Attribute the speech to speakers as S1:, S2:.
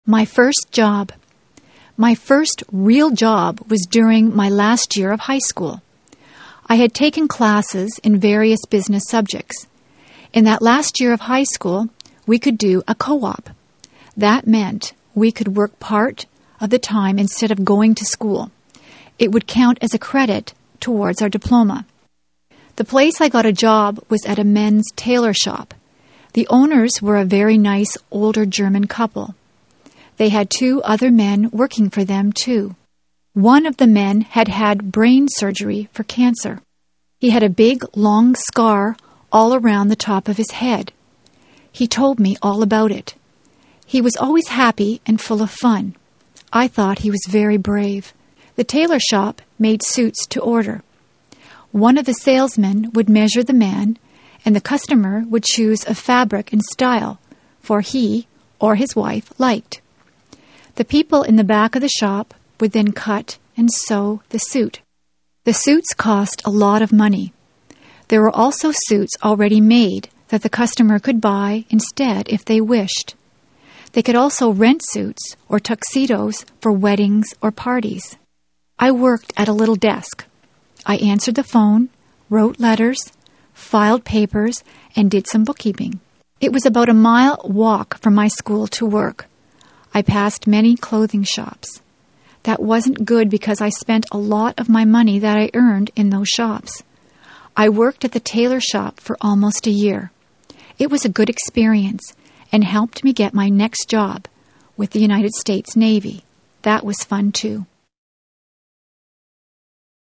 S1: My first job. My first real job was during my last year of high school. I had taken classes in various business subjects. In that last year of high school, we could do a co-op. That meant we could work part of the time instead of going to school. It would count as a credit towards our diploma. The place I got a job was at a men's tailor shop. The owners were a very nice older German couple. They had 2 other men working for them, too. One of the men had had brain surgery for cancer. He had a big, long scar all around the top of his head. He told me all about it. He was always happy and full of fun. I thought he was very brave. The tailor shop made suits to order. One of the salesmen would measure the man, and the customer would choose a fabric and style for he or his wife liked. The people in the back of the shop would then cut and sew the suit. The suits cost a lot of money. There were also suits already made that the customer could buy instead if they wished. They could also rent suits or tuxedos for weddings or parties. I worked at a little desk. I answered the phone, wrote letters, filed papers, and did some bookkeeping. It was about a mile walk from my school to work. I passed many clothing shops. That wasn't good because I spent a lot of my money that I earned in those shops. I worked at the tailor shop for almost a year. It was a good experience and helped me get my next job with the United States Navy. That was fun too.